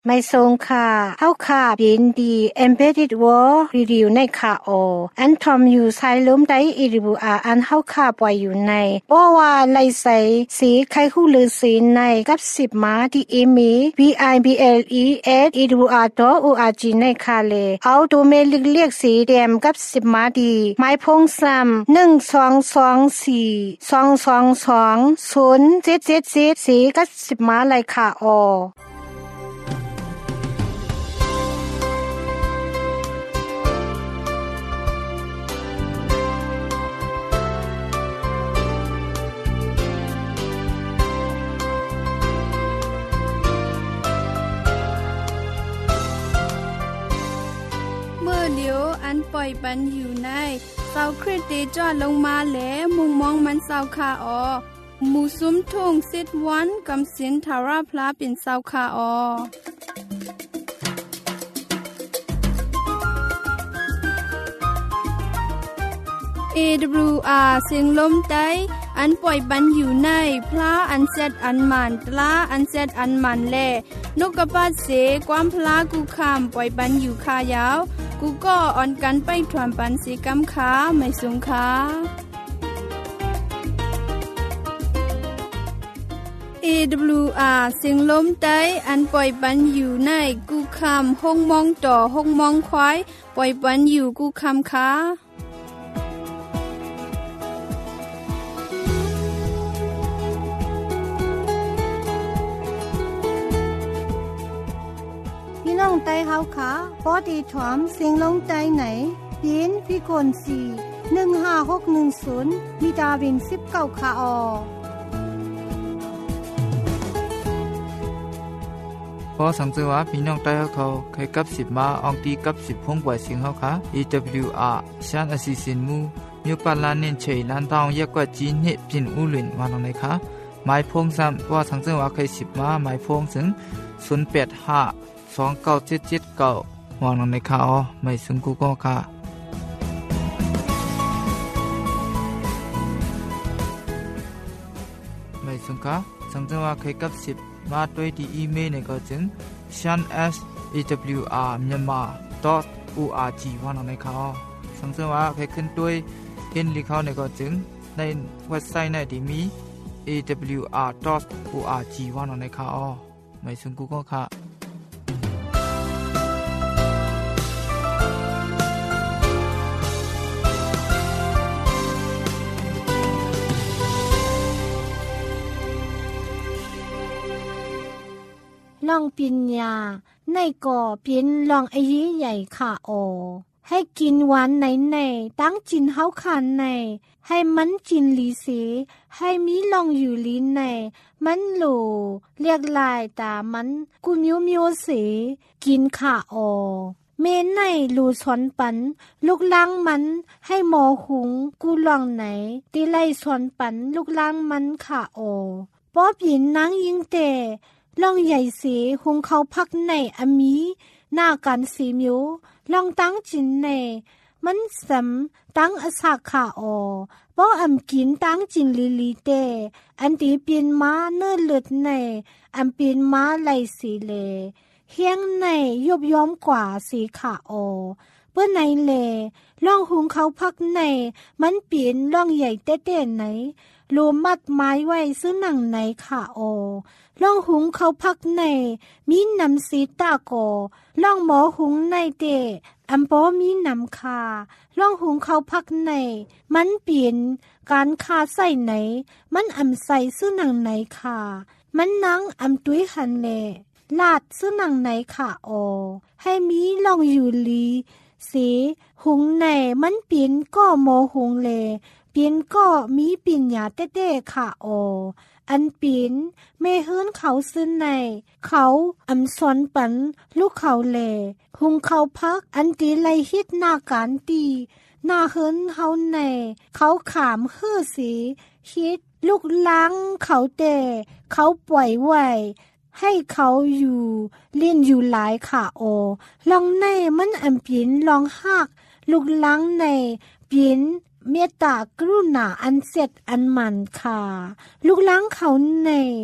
ไม่ทรงค่ะเฮาค่ะยินดี Embedded World Review ในค่ะอันทอมอยู่ไซลมได้อีริบูอาอันเฮาค่ะปล่อยอยู่ในบ่ว่าไลใสสีไข่ฮู้ลือสีในกับ10มาที่อีมี bibles@edwr.org ในค่ะเลเอาดูเมลิกเรียกสีแดมกับ10มาดีไม้พงซ้ำ1224 222 0777สีกับ10มาเลยค่ะเลียวอันปล่อยปันอยู่ในเศร้าคริสติจอดลงมาแหลมุงมองมันเศร้าคาหมู่ซุ้มทุ่งซิดวันกำสินทาราพลาเป็นเศร้าคาAWR เสียงลมใต้อันปล่อยปันอยู่ในพระอันเซตอันมันตลาอันเซตอันมันแลนกกระปาดเสความพลากูคำปล่อยปันอยู่คายาวกูก็อ่อนกันไปถวนปันสีกำขาไม่สูงขาAWR เสียงลมใต้อันปล่อยปันอยู่ในกูคำห้องมองต่อห้องมองควายปล่อยปันอยู่กูคำขาน้องไต้เฮาค่ะพอดีถอมเสียงลงใต้ไหนยินพี่คน4156110มีดาวิน19ค่ะพอสังเกตว่าพี่น้องไต้เขาเคยกับ10มาอองตีกับ10พงกว่าเสียงเฮาค่ะ AWR ชันอสิสินมูมีปานลานเน้นเฉยลานตองยากกว่าจีนเฮปินอูหลินวานตรงไหนคะหมายพงซ้ำว่าสังเกตว่าเคย10มาหมายพงถึง085297779วางลงในข่าวไม่ซึ่งกูก็ค่ะไม่ซึ่งค่ะสังเกตว่าเคยกับ10มาด้วยที่อีเมลในก็จึง shan@awrmyanmar.org วางลงในข่าวสังเกตว่าเคยขึ้นด้วยเห็นลิข่าวในก็จึงในเว็บไซต์ในที่มี awr.org วางลงในข่าวไม่ซึ่งกูก็ค่ะลองปิญญาในก่อปินลองอายุใหญ่ค่ะให้กินหวานในตั้งจินเฮาคันในให้มันจินลีสีให้มีลองอยู่ลีในมันโหลเรียกลายตามันกูมิวสีกินค่ะเมนในลูสอนปันลูกล้างมันให้หมอหุงกูลองไหนตีไล่สอนปันลูกล้างมันค่ะป๊อบยินนางยิงเตลองใหญ่สีหุงเขาพักในอมีหน้ากันสีมิวลองตั้งจินในมันสำตั้งอสักขาป้ออำกินตั้งจินลีเตอันตีเปลี่ยนมาเนื้อเลือดในอำเปลี่ยนมาไหลสีเลเฮียงในยบย้อมกว่าสีขาเพื่อในเลลองหุงเขาพักในมันเปลี่ยนลองใหญ่เต้ๆไหนรวมมัดไม้ไว้ซื้อหนังไหนค่ะล่องหุงเขาพักในมีน้ำสีตาโกล่องหมอหุงในเตอัมปอมีน้ำคาล่องหุงเขาพักในมันเปลี่ยนการคาใส่ไหนมันอำใส่ซื้อหนังไหนค่ะมันนังอำตุ้ยหันเลลาดซื้อหนังไหนค่ะให้มีล่องอยู่ลีสีหุงในมันเปลี่ยนก็หมอหุงเลเปลี่ยนก็มีปิญญาเต้ๆค่ะอันปีนเมเฮิรนเขาซื้อในเขาอำสอนปันลูกเขาแลหุงเขาพักอันตีไลฮิตหน้าการตีหน้าเฮิรนเฮาในเขาขามเฮือสีฮิตลูกล้างเขาแต่เขาปล่อยไว้ให้เขาอยู่เล่นอยู่หลายค่ะลองในมันอำปีนลองหักลูกล้างในปีนเมตตากรุณาอันเสร็จอันมันค่ะลูกล้างเขาใน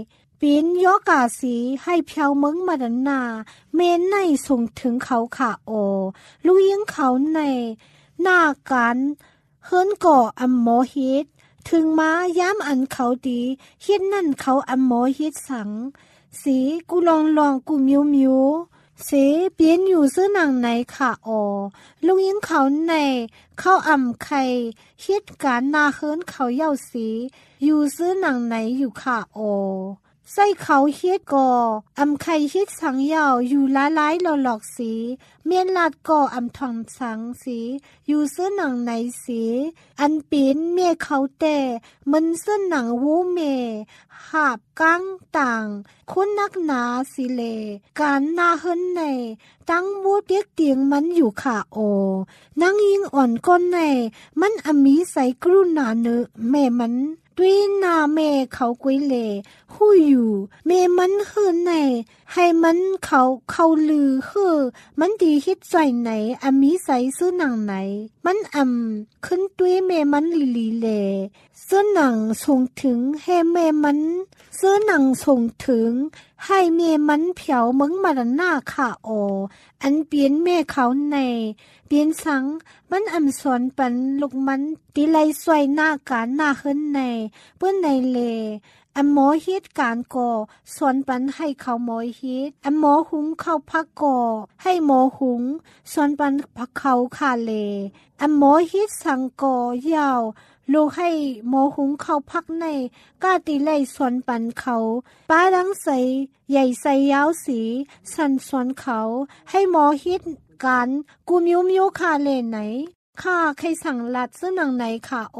ปีนยอกาสีให้เพียวเมืองมาดนาเมนในส่งถึงเขาค่ะโอลูกยิงเขาในหน้าการเฮิรนก่ออัมโมฮิตถึงมาย้ำอันเขาดีเฮ็ดนั่นเขาอัมโมฮิตสังสีกูลองกูมิวเสเปลี่ยนอยู่ซื้อหนังไหนค่ะโอลูกยิงเขาในเข้าอ่ำไข่เฮ็ดการนาเฮิรนเขาเย้าสีอยู่ซื้อหนังไหนอยู่ค่ะโอใส่เขาเฮ็ดก่ออำไข่เฮ็ดสังยาวอยู่หลายๆหลอกสีเมียนลาดก่ออำทองสังสีอยู่ซื้อหนังไหนสีอันเป็นเมียเขาแต่มันซื้อหนังวูเมหาบกังต่างคนนักหนาสิเลการนาเฮินในตั้งวูเตียกเตียงมันอยู่ค่ะโอนางยิงอ่อนก้นในมันอมีใส่กรุณาเนแม่มันด้วยนาแม่เขากวยเลหู้อยู่แม่มันเฮือในให้มันเขาลือเฮือมันดีฮิตใจไหนอมีใส่ซื้อหนังไหนมันขึ้นด้วยแม่มันลีเลซื้อหนังส่งถึงให้แม่มันซื้อหนังส่งถึงให้แม่มันเผาเมืองมาดหน้าค่ะโออันเปลี่ยนแม่เขาในเปลี่ยนสังมันสอนปันลูกมันตีไลสวยหน้าการหน้าเฮิรนในเปิ้นในเลหมอฮิตการก่อสอนปันให้เขาหมอฮิตหมอหุงเข้าพักก่อให้หมอหุงสอนปันพักเขาค่ะเลหมอฮิตสังก่อยาวลูกให้หมอหุงเข้าพักในก้าตีไลสอนปันเขาป้าดังใสใหญ่ใสยาวสีสันสอนเขาให้หมอฮิตการกูมิวค่ะเลไหนค่ะใครสั่งลัดซื้อหนังไหนค่ะโอ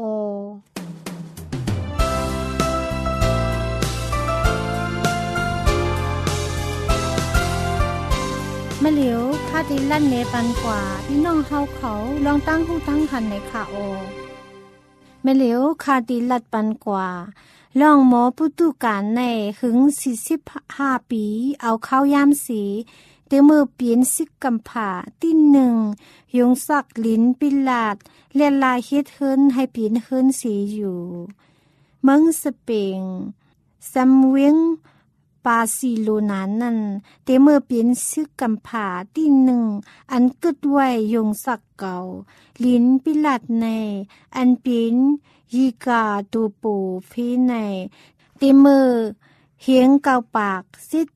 มะเหลียวค่าที่ลั่นเนปันกว่าพี่น้องเฮาเขาลองตั้งหูตั้งหันในค่ะโอมะเหลียวค่าที่ลัดปันกว่าลองหมอปุตุการในหึง45ปีเอาเข้ายามสีเตมือเปลี่ยนซิกกำผ่าที่หนึ่งยงสักลิ้นปิลาดเลียนลายเฮ็ดเฮิรนให้เปลี่ยนเฮิรนสีอยู่เมืองสเปงซัมเวงปาซิโลนานั้นเตมือเปลี่ยนซึกกำผาที่หนึ่งอันกึดไว้ยงสักเก่าลิ้นปิลาดในอันเป็นยีกาตูปูฟีในเตมือเฮียงเก่าปาก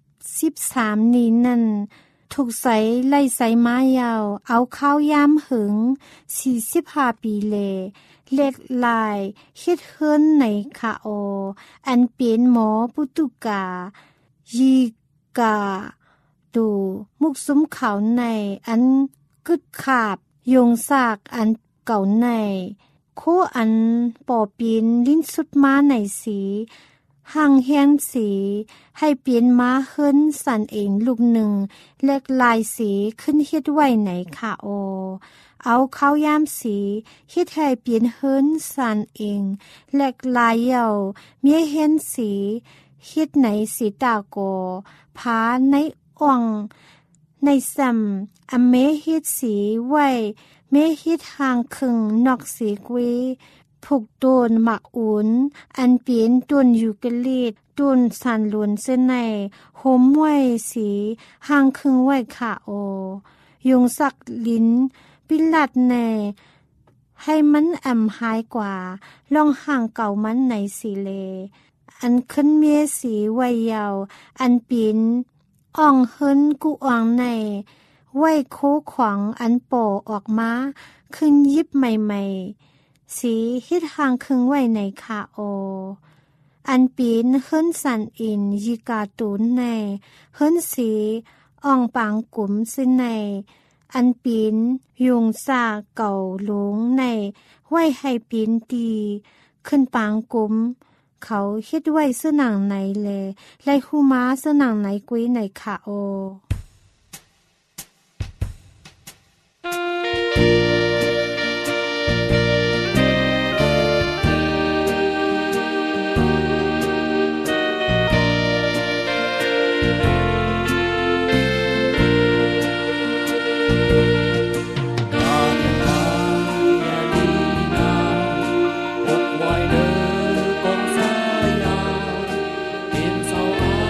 13นี้นั่นถูกใส่ไล่ใส่ไม้ยาวเอาข้าวยามหึง45ปีเลเล็ดลายเฮ็ดเฮิรนในคาโออันเป็นหมอปุตุกายีกาดูมุกซุ้มเขาในอันกึดขาบยงซากอันเก่าในโคอันป่อปีนลิ้นสุดม้าในสีห่างแหนสีให้เปลี่ยนม้าเฮิรนสันเองลูกหนึ่งเล็กลายสีขึ้นเฮ็ดไว้ไหนค่ะโอเอาเข้ายามสีเฮ็ดให้เปลี่ยนเฮิรนสันเองเล็กลายเยาเมียเห็นสีเฮ็ดไหนสีตาโกผาในอ่องในซ้ำอเมเฮ็ดสีไว้เมเฮ็ดห่างครึ่งนอกสีกวีผูกโดนหมักอุ่นอันเปลี่ยนต้นยูกะลีดต้นสันหลวนเส้นในโหมไว้สีห่างครึ่งไว้ค่ะโอยงสักลิ้นปิลัดในให้มันหายกว่าลองห่างเก่ามันในสีเลอันขึ้นเมียสีไว้ยาวอันเปลี่ยนอ่องเฮิรนกุอ่องในไว้โคขวางอันโปออกมาขึ้นยิบใหม่ๆสีฮิตห่างครึ่งไว้ในคาโออันปีนเฮิรนสันอินยีกาตูนในเฮิรนสีอ่องปางกุ๋มซึ่งในอันปีนยุงซาเก่าหลงในไว้ให้ปีนตีขึ้นปางกุ๋มเขาฮิตไว้ซื้อหนังไหนเลยไลคูม้าซื้อหนังไหนกุยในคาโอ变奏啊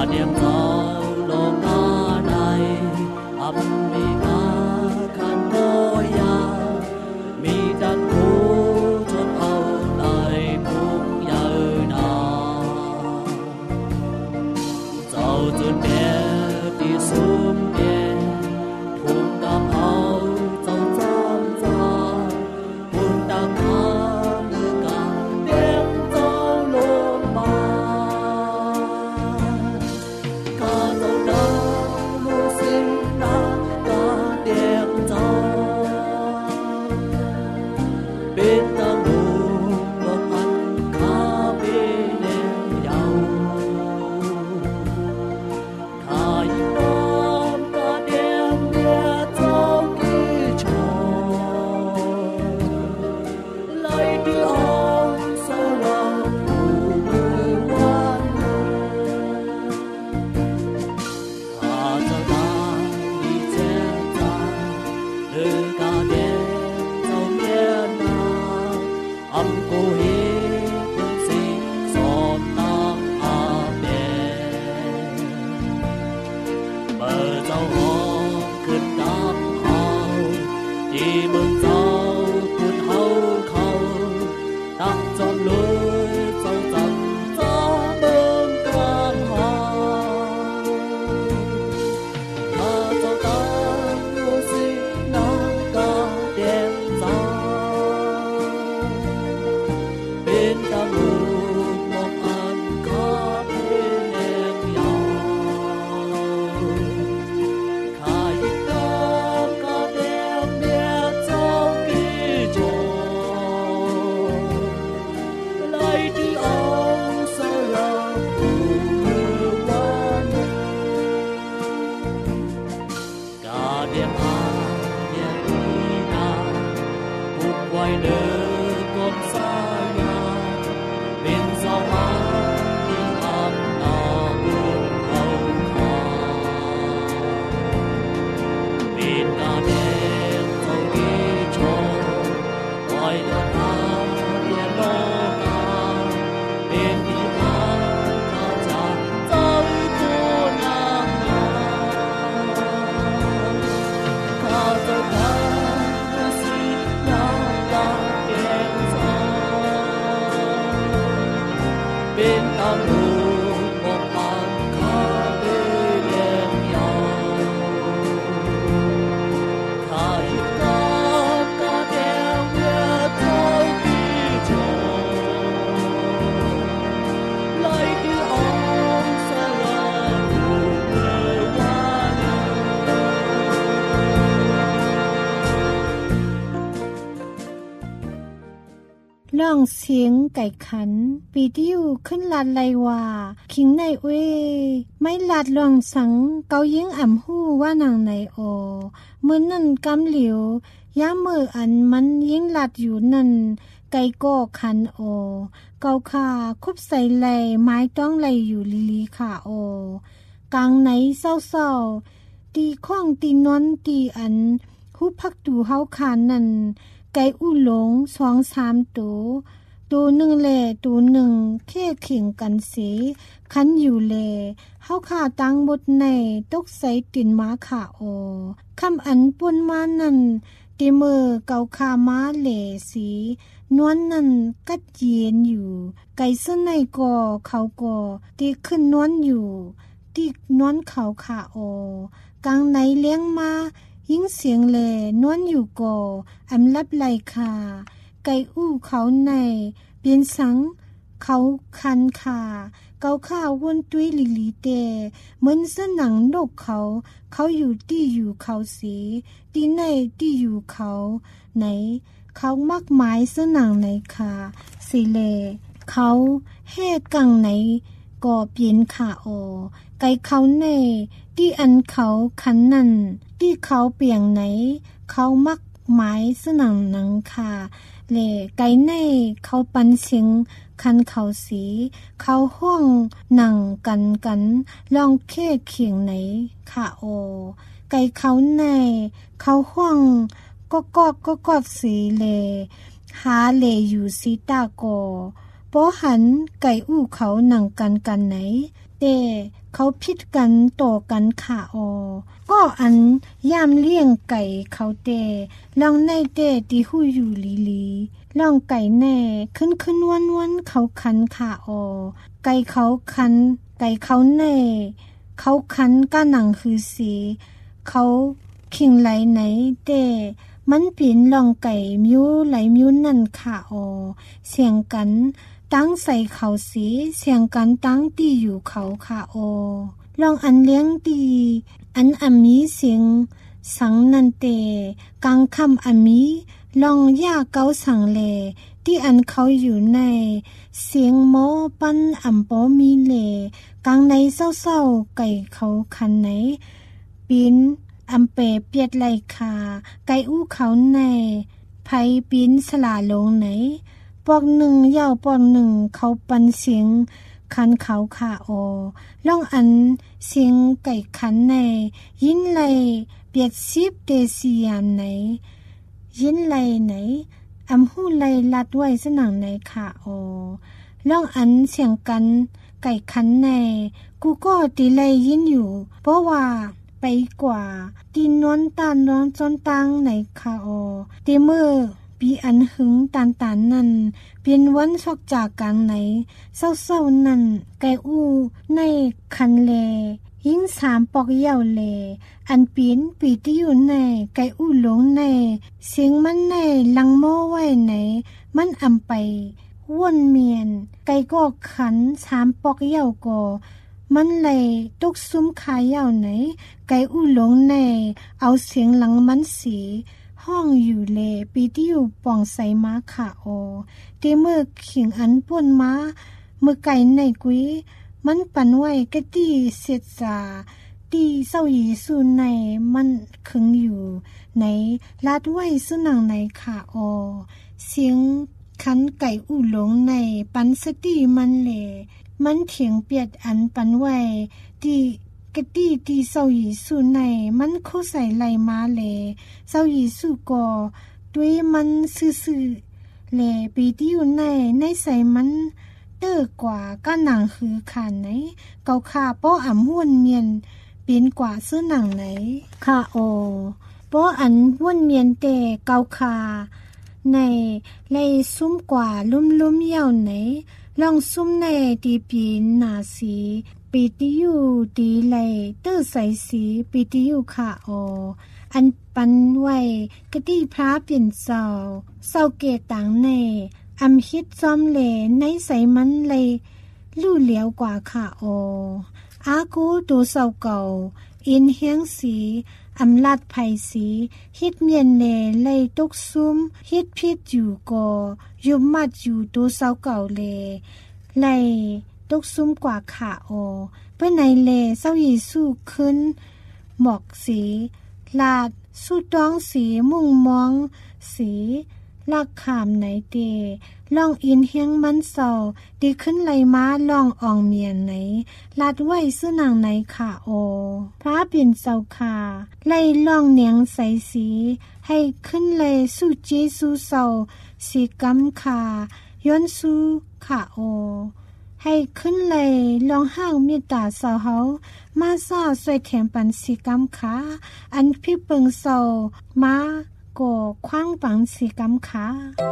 ร้องเสียงไก่ขันปีดิวขึ้นลาดไลว่าคิงในเว้ไม่ลาดลองสังเกายิงอ่ำหู้ว่านางในโอมือนั่นกำเหลียวย่ามืออันมันยิงลาดอยู่นั่นไก่ก็ขันโอเกาขาคุบใส่ไหลไม้ต้องไหลอยู่ลีลีขาโอกลางไหนเศร้าๆตีข้องตีนอนตีอันหูพักดูเฮาขานนั่นไก่อู้หลง2-3ตัวหนึ่งแลตัวหนึ่งแค่เข่งกันสีคันอยู่แลเฮาขาตั้งบดในตกใส่ตินม้าขาโอคำอันป่นมานั่นตีมือเกาขาม้าแหล่สีนวลนั่นกัดเย็นอยู่ไก่เส้นในก่อเขาก่อตีขึ้นนวลอยู่ตีนวลเขาขาโอกลางไหนเลี้ยงมายิ่งเสียงแลนวลอยู่ก่ออำลับไหลคาไก่อู้เขาในเปลี่ยนสังเขาคันขาเกาข้าววนตุ้ยลิลีเตเหมือนเส้นหนังนกเขาอยู่ที่อยู่เขาสีที่ในที่อยู่เขาไหนเขามักหมายเส้นหนังไหนขาสิเลเขาแห่กังไหนก่อเปลี่ยนขาโอไก่เขาในที่อันเขาคันนั่นที่เขาเปียงไหนเขามักหมายเส้นหนังหนังขาเล่ไก่ในเขาปันเสียงคันเขาสีเขาห้องหนังกันลองแค่เขียงไหนค่ะโอไก่เขาในเขาห้องก็กอดสีเลหาเลอยู่สีตาโกป้อหันไก่อู้เขาหนังกันไหนแต่เขาพิดกันต่อกันขาออก็อันยามเลี้ยงไก่เขาแต่ลองในแต่ที่หู้อยู่ลีลองไก่แน่ขึ้นวันเขาคันขาออไก่เขาคันไก่เขาแน่เขาคันก้าหนังคือสีเขาขิงไหลไหนแต่มันปีนลองไก่มิ้วไหลมิ้วนั่นขาออเสียงกันตั้งใส่เขาสีเสียงกันตั้งตีอยู่เขาขาออลองอันเลี้ยงตีอันมีเสียงสังนันเตกลางคำมีลองย่าเกาสังเลที่อันเขาอยู่ในเสียงโมปันปอมีเลกลางในเศร้าไก่เขาคันไหนปีนเปเปียดไหลคาไก่อู้เขาในไผปีนสลาลงไหนปอกหนึ่งยาวปอกหนึ่งเขาปันเสียงคันเขาขาออล่องอันเสียงไก่คันในยินไหลเปียดซิบเตเสียมไหนยินไหลไหนหูไหลลัดไว้สนังในขาออล่องอันเสียงกันไก่คันในกูก็ตีไหลยินอยู่เพราะว่าไปกว่าตีนวนตานนอนจนตังในขาออเตเมื่อปีอันหึงตานนั่นเป็นวันชอกจากกลางไหนเศร้านั่นไก่อู้ในคันเลยิ่ง3ปอกเย่าเลอันปีนปีที่อยู่ในไก่อู้หลงในเสียงมันในลังโม่ไว้ไหนมันไปวนเมียนไก่ก็ขัน3ปอกเย่าก็มันเลยตกซุ้มขายเย่าไหนไก่อู้หลงในเอาเสียงหลังมันสีห้องอยู่เลปีที่อยู่ป่องใส่ม้าขาโอเตเมื่อขิงอันป่วนม้าเมื่อไก่ในกุ้ยมันปั่นไว้กะตี้เสียดสาตีเศร้ายีสูในมันขึงอยู่ในลาดไว้สุนังในขาโอเสียงคันไก่อู้หลงในปันสติมันเลมันเถียงเปียดอันปันไว้ที่กะตี้ตีเศร้ายีสูในมันคู่ใส่ไหลมาเลเศร้ายีสูก็ด้วยมันซื่อๆเลปีที่อยู่ในใส่มันเตอกว่าก้าหนังคือขาไหนเกาขาป้อห้วนเมียนเป็นกว่าซื้อหนังไหนค่ะโอป้อห้วนเมียนเตเกาขาในเลยซุ่มกว่าลุ่มเย่าไหนลองซุ่มในตีปีนหนาสีปีติอยู่ตีไหลเตอใสสีปีติอยู่ค่ะโออันปันไว้กะตี้พระเปลี่ยนเศร้าเกต่างในฮิตจอมเลในใสมันเลยลู่เหลียวกว่าค่ะโออากูดูเศร้าเก่าอินเฮียงสีลาดไผ่สีฮิตเมียนเนเลยตุกซุ่มฮิตพิดอยู่ก็ยุบมัดอยู่ดูเศร้าเก่าเลยตุกซุ่มกว่าขาโอเพื่อในเลเศร้ายีสู้ขึ้นหมอกสีลาดสู้ต้องสีมุ่งมองสีลักขามไหนเตลองอินเฮียงมันเศร้าดีขึ้นไหลม้าลองอ่องเมียนไหนลาดไว้ซื้อนางไหนขาโอพระเปลี่ยนเศร้าขาไล่ลองเนียงใสสีให้ขึ้นเลยสู้เจสู้เศร้าสีกำขาย้อนสู้ขาโอให้ขึ้นเลยลองห้างเมตตาเศร้าเฮามาซาสวยแถมปันสีกำขาอันพี่เปิงเศร้ามาก็คว้างปังสีกำขา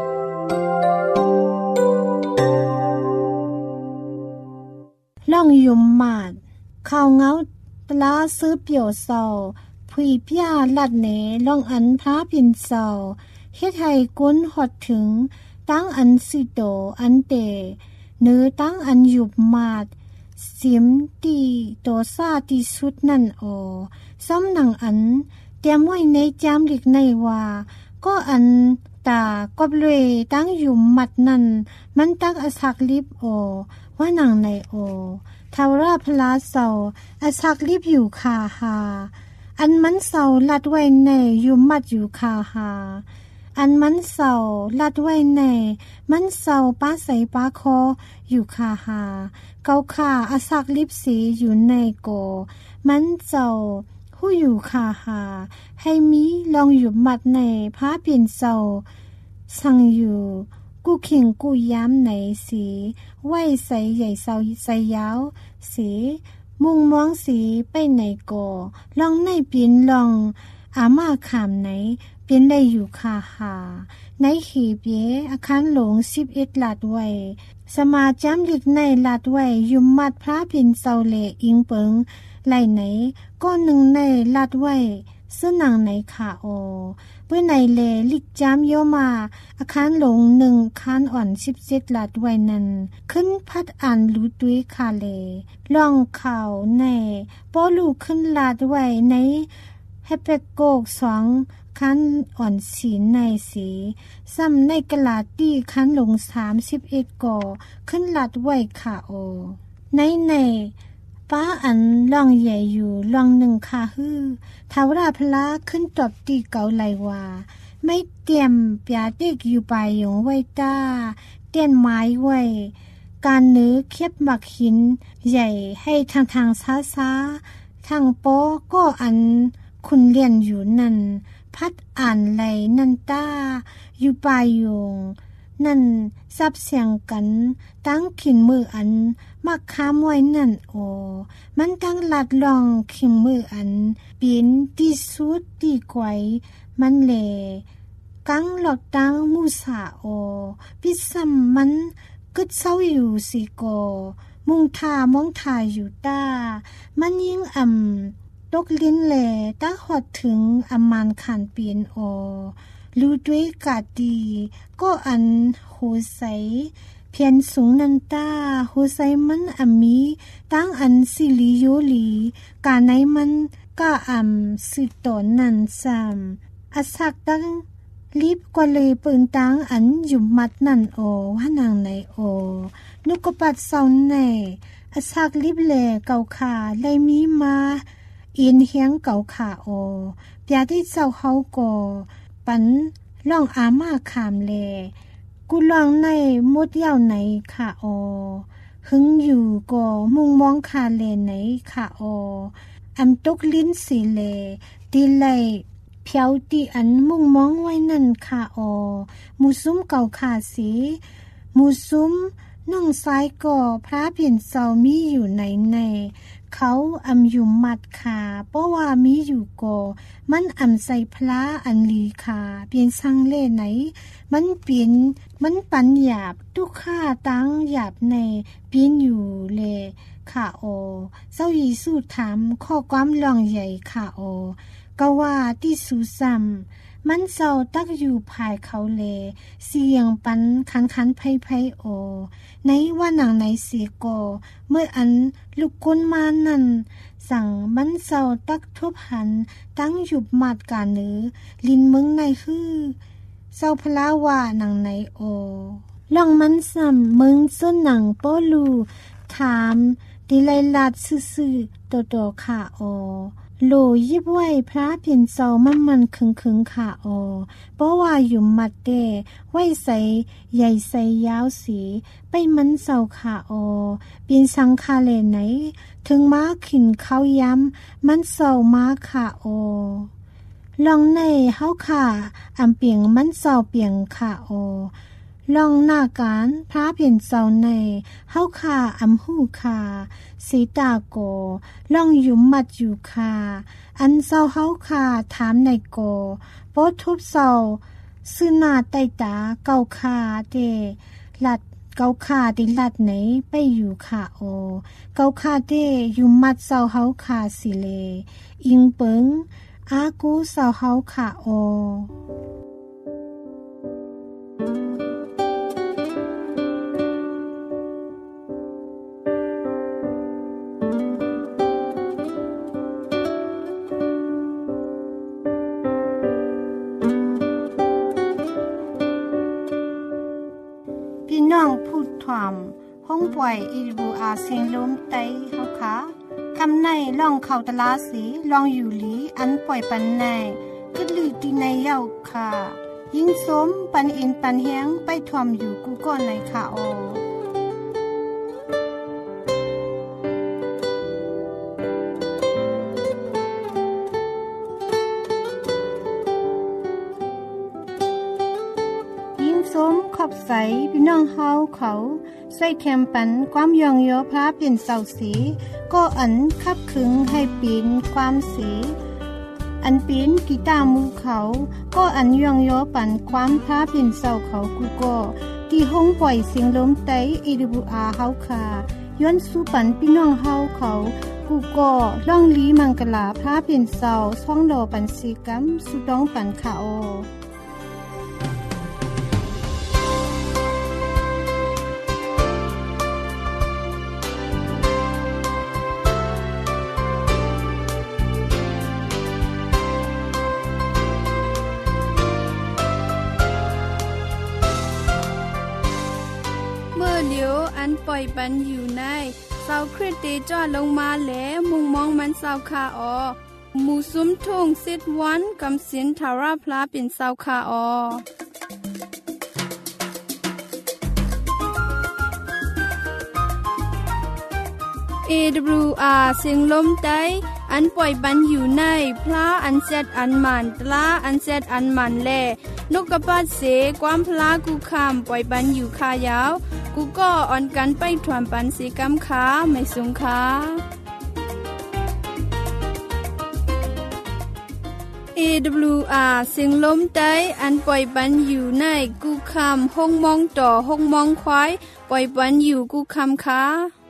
ล่องยุมมาดข่าวเงาตลาซื้อเปี่ยวเศร้าผุยพิอาลัดเนล่องอันพระปิ่นเศร้าเฮ็ดให้ก้นหอดถึงตั้งอันสิโตอันเตเนื้อตั้งอันยุบมาดเสียมตีโตซาตีสุดนั่นโอซ้ำหนังอันเตรียมไว้ในจามหลีกในว่าก็อันตากบเลยตั้งอยู่มัดนั่นมันตักอสักลิบโอว่าหนังในโอทาวราพลาเศร้าอสักลิบอยู่คาหาอันมันเศร้าลัดไว้ในอยู่มัดอยู่คาหาอันมันเศร้าลัดไว้ในมันเศร้าป้าใสป้าคออยู่คาหาเกาขาอสักลิบสีอยู่ในโกมันเศร้าผู้อยู่คาหาให้มีลองอยู่มัดในพระเปลี่ยนเศร้าสั่งอยู่กกูขิงกูย้ำไหนสีไว้ใส่ใหญ่เสาใส่ยาวสีมุงมองสีไปไหนก่อลองในเปลี่ยนลองอามาขามไหนเป็นได้อยู่คาหาในขีเปียอาคารหลง11ลาดไว้สมาจำลึกในลาดไว้ยุมมัดพระพินเสาเลอิงเปิงไหลไหนก้อนหนึ่งในลาดไว้เสื้อหนังไหนขาโอเพื่อในเลลิกจามโยมาอาคารหลง1คานอ่อน17ลาดไว้นั้นขึ้นพัดอ่านรู้ด้วยคาเลล่องข่าวในป้อลูกขึ้นลาดไว้ในให้เป็กโกก2คันอ่อนสีในสีซ้ำในกะลาตีคันหลง31ก่อขึ้นลัดไว้ค่ะโอในป้าอันล่องใหญ่อยู่ล่อง1ค่ะฮือทาวราพละขึ้นตอบตีเก่าไหลว่าไม่เตรียมปยาเด็กอยู่ปลายยงไว้ตาเตียนไม้ไว้การเนื้อเข็บหมักหินใหญ่ให้ทางช้าทางโป๊ก็อันคุณเรียนอยู่นั่นพัดอ่านไหลนันตาอยู่ปลายยงนั่นซับเสียงกันตั้งขินมืออันมักค้ามไว้นั่นโอมันตั้งลัดลองขินมืออันเป็นที่สุดที่ไกวมันแลกังหลอกตั้งมูสาโอพิซัมมันกึดเศร้าอยู่สิโกมุงทามองทาอยู่ตามันยิ่งตกลิ้นแหล่ตั้งหอดถึงอำมานขันเปลี่ยนโอรู้ด้วยกาดีก็อันหูใสเพียนสูงนันตาหูใสมันมีตั้งอันสิลิโยลีกาไหนมันก็สืบต่อนันซ้ำอาศักตั้งรีบกว่าเลยปืนตั้งอันอยู่มัดนั่นโอว่านางไหนโอนุกปัดเศร้าในอาศักรีบแหล่เก่าขาเลยมีมาอินเฮียงเก่าขาโอปยาที่เจ้าเฮาก่อปันล่องอามาขามแลกูลองในมดยาวไหนขาโอหึงอยู่ก่อมุงมองคาเลไหนขาโอตกลิ้นสีเลดีไลเพียวตีอันมุงมองไว้นั่นขาโอมูซุ้มเก่าขาสีมูซุ้มน้องซ้ายก่อพระเพียนเศร้ามีอยู่ในเขาอยู่มัดขาเพราะว่ามีอยู่ก่อมันใส่พระอันลีขาเปลี่ยนสังเล่ไหนมันเปลี่ยนมันปันหยาบทุกข้าตั้งหยาบในเปลี่ยนอยู่เลขาโอเจ้ายีสู้ถามข้อความลองใหญ่ขาโอก็ว่าที่สูซ้ำมันเศร้าตักอยู่ภายเขาเลเสียงปันคันไพ่โอในว่าหนังในเสียโกเมื่ออันลูกกุนมานั่นสั่งมันเศร้าตักทุบหันตั้งหยุบมาดกาเนื้อลินมึงในฮือเศร้าพลาว่าหนังในโอลองมันซ้ำมึงส้นหนังโปลูถามดิไลลาดซื่อๆโตค่ะโอโลยิบไว้พระเพียนเศร้ามันคึงขาโอเพราะว่าอยู่มัดเดไว้ใส่ใหญ่ใส่ยาวสีไปมันเศร้าขาโอเปลี่ยนสังคาเลไหนถึงม้าขินเขาย้ำมันเศร้าม้าขาโอลองในเฮาขาเปียงมันเศร้าเปียงขาโอลองหน้าการพระเพียนเศร้าในเฮาขาหูขาสีตาโกลองอยู่มัดอยู่ขาอันเศร้าเฮาขาถามในโกโปทุบเศร้าซื่อหน้าใต้ตาเก่าขาเดลัดเก่าขาดิลัดไหนไปอยู่ขาโอเก่าขาเดอยู่มัดเศร้าเฮาขาสิเลอิงเปิงอากูเศร้าเฮาขาโอน้องพูดความห้องป่วยอีบูอาเสียงลมไตเฮาค่ะคำในล่องเข้าตลาสีลองอยู่หลีอันป่วยปันในกึดลือตีในเย้าค่ะยิ่งสมปันอินปันเฮียงไปทอมอยู่กูก่อนในค่ะโอขอบใสาเขาใส่แคมปันความยองโยพระเป็นเสาสีก็อันคับขึงให้ปีนความสีอันปีนกีตาร์มูเขาก็อันยองโยปันความพระเป็นเสาเขากูก็ที่ห้องปล่อยเสียงลมไต AWR เฮาค่ะย้อนสู้ปันพี่น้องเฮาเขากูก็ล่องลีมังกลาพระเป็นเสาช่องโลปันสีกัมสุดองปันค่ะโออันปล่อยปันอยู่ในเสาคริสเตจอลงมาแล้วมุงมองมันเสาคาออหมู่ซุ้มทุ่งซิดวันกำสินทาราพลาเป็นเสาคาออAWR เสียงลมไต้อันปล่อยปันอยู่ในพลาอันเซตอันมันตลาอันเซตอันมันแลนกกระปาดเสความพลากูคำปล่อยปันอยู่คายาวกูก็อ่อนกันไปถวมปันสีกำขาไม่สูงขาAWR เสียงลมไต้อันปล่อยปันอยู่ในกูคำห้องมองต่อห้องมองควายปล่อยปันอยู่กูคำขา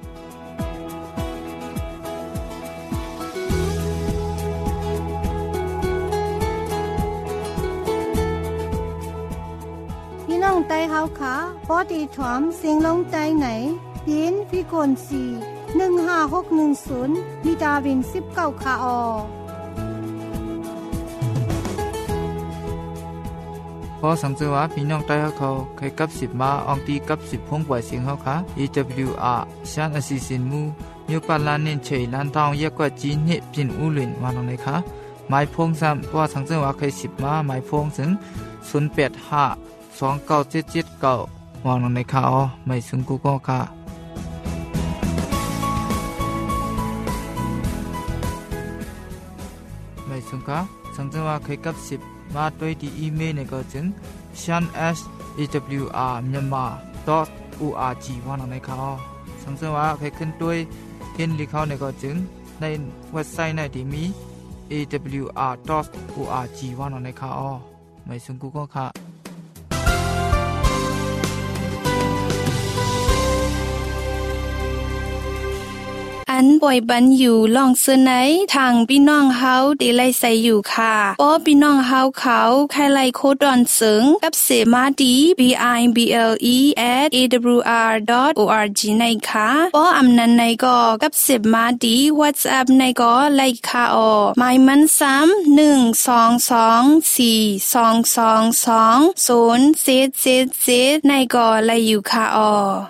พี่น้องไต้เฮาค่ะพอดีถอมเสียงลงไต้ไหนปีนพิกล4 15610มีดาวิน19ค่ะออพอสังเกตว่าพี่น้องไต้เขาเคยกับ10มาอองตีกับ10พงปล่อยเสียงเฮาค่ะ AWR ชันอสิสินมูမြို့ပတ်လန်းနှင့်ချိန်လန်းတောင်ရက်ကွက်ကြီးနှင့်ပြင်ဦးလွင်ဝါနောင်နေခါမိုင်ဖုံးစံပွားဆန်းစံဝါခဲ10မှာမိုင်ဖုံးစံ08529779วางลงในข่าวไม่ซึงกูก็ค่ะไม่ซึงค่ะสังเกตว่าเคยกับ10มาด้วยที่อีเมลเนี่ยก็จึง shan@awr.myanmar.org วางลงในข่าวสังเกตว่าเคยขึ้นด้วยเขียนลิข่าวเนี่ยก็จึงในเว็บไซต์ในที่มี awr.org วางลงในข่าวไม่ซึงกูก็ค่ะอันป่วยบันอยู่ลองเสนอทางพี่น้องเฮาได้ไล่ใส่อยู่ค่ะป้อพี่น้องเฮาเขาใครไล่โคดอนเสิงกับเสมาดี bible@awr.org ในค่ะป้ออำนันในก็กับเสมาดี WhatsApp ในก็ไล่ค่ะออหมายมัน3122422207777ในก็ไล่อยู่ค่ะออ